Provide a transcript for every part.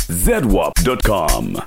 zwarp.com.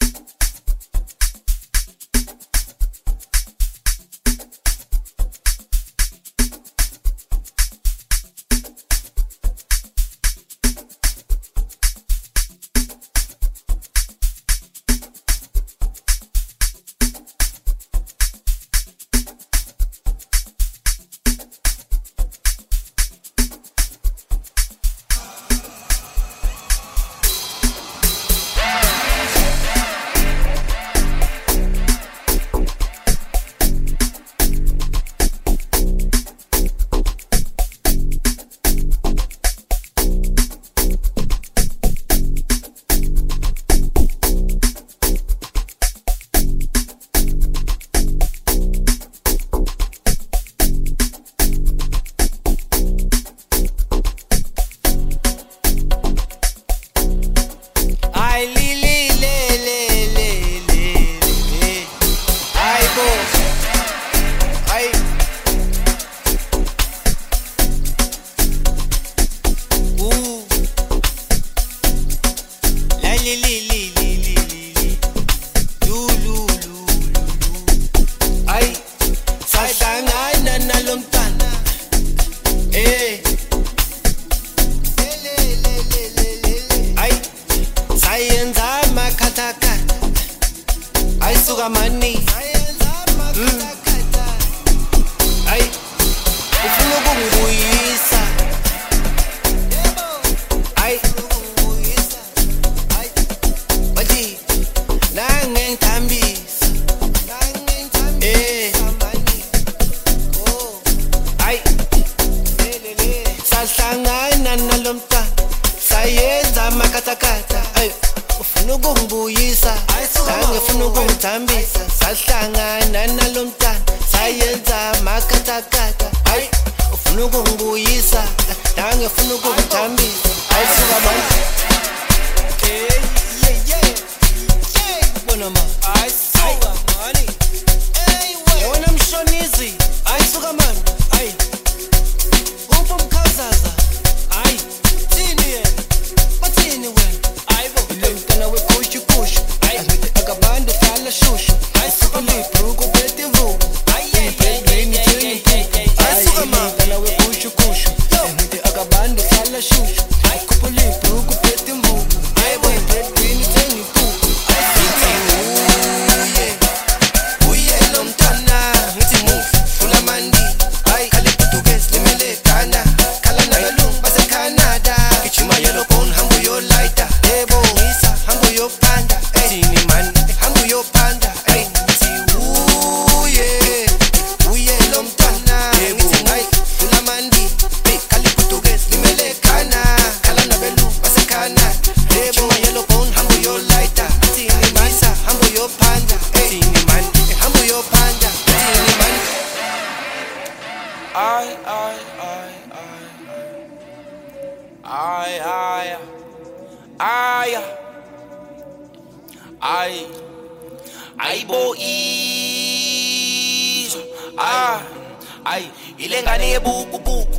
Ilengane yebukubuku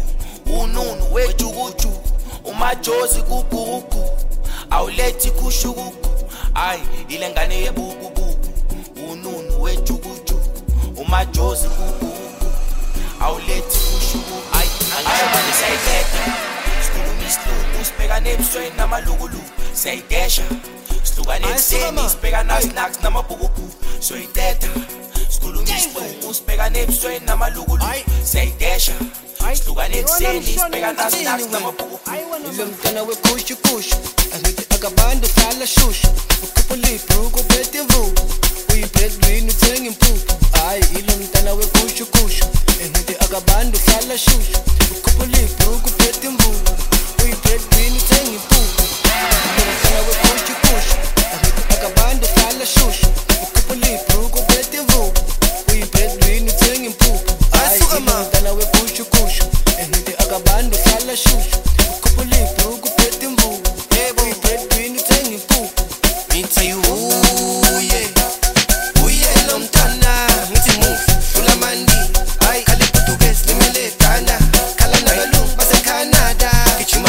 ununu wejukuju umajozi kukuruku awulethi kushukuku ilengane yebukubuku ununu wejukuju umajozi kukuruku awulethi kushukuku ayobani sayithetha sikhuluma isiLungu sibheka nebusweni namalukuluku sayidesha sihlukane ekuseni sibheka nasinaks namabhukubu soyithetha sikhuluma isiLungu sibheka nebusweni namalukuluku sayidesha sihlukane ekuseni sibheka nasinaks namabhukubu Lo mntwana wekushukushu angithi akabantu hlala shushu ukhuphula ibhuku uphethe imvubu uyibreadwini uthenga impuphu ilo mntwana wekushukushu angithi akabantu hlala shushu ukhuphula ibhuku uphethe imvubu uyibreadwini uthenga impuphu lo mntwana wekushukushu angithi akabantu hlala shushu ukhuphula ibhuku uphethe imvubu uyibreadwini uthenga impuphu ilo mntwana wekushukushu angithi akabantu hlala shushu ukhuphula ibhuku uphethe imvubu uyibreadwini uthenga impuphu ngithi uye lo mntwana ngithi move ulamandi khala ibhudukesi limele eGhana khala nabalungu baseCanada gijima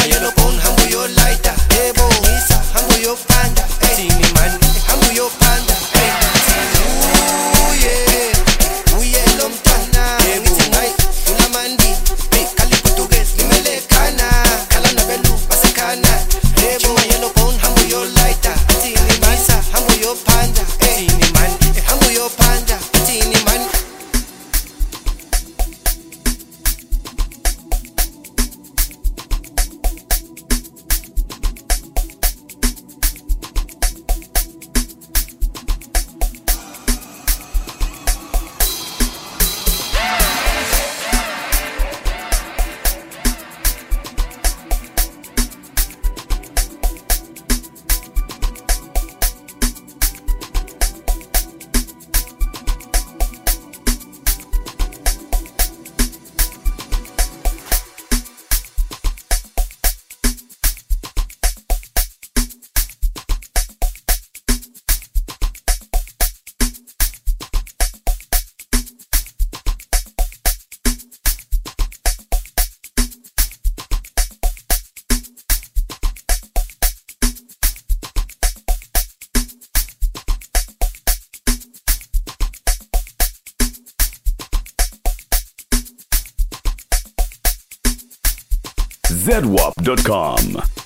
zedwap.com.